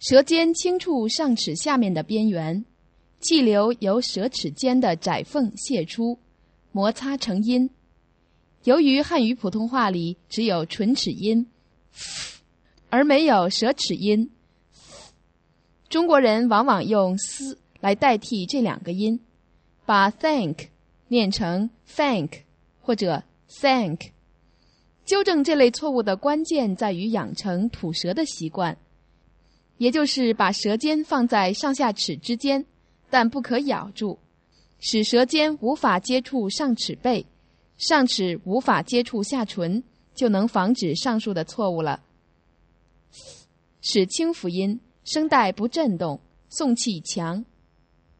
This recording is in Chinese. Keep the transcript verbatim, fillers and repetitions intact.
舌尖轻触上齿下面的边缘，气流由舌齿间的窄缝泄出，摩擦成音。由于汉语普通话里只有唇齿音，而没有舌齿音，中国人往往用 s 来代替这两个音，把 thank 念成 thank 或者 thank。纠正这类错误的关键在于养成吐舌的习惯，也就是把舌尖放在上下齿之间，但不可咬住，使舌尖无法接触上齿背，上齿无法接触下唇，就能防止上述的错误了。使清辅音，声带不振动，送气强。